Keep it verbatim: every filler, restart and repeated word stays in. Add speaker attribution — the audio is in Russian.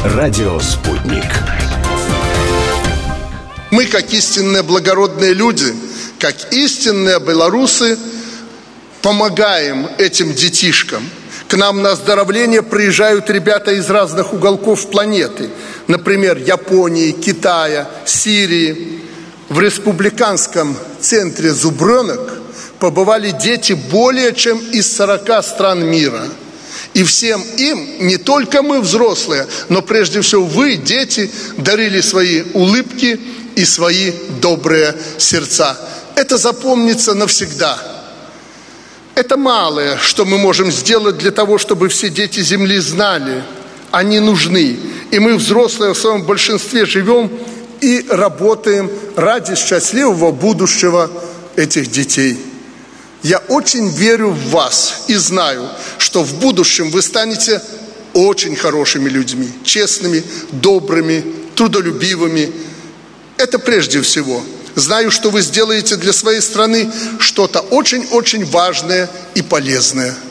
Speaker 1: Радио «Спутник».
Speaker 2: Мы, как истинные благородные люди, как истинные белорусы, помогаем этим детишкам. К нам на оздоровление приезжают ребята из разных уголков планеты. Например, Японии, Китая, Сирии. В республиканском центре «Зубренок» побывали дети более чем из сорока стран мира. И всем им, не только мы, взрослые, но прежде всего вы, дети, дарили свои улыбки и свои добрые сердца. Это запомнится навсегда. Это малое, что мы можем сделать для того, чтобы все дети Земли знали. Они нужны. И мы, взрослые, в своем большинстве живем и работаем ради счастливого будущего этих детей. Я очень верю в вас и знаю, что в будущем вы станете очень хорошими людьми, честными, добрыми, трудолюбивыми. Это прежде всего. Знаю, что вы сделаете для своей страны что-то очень-очень важное и полезное.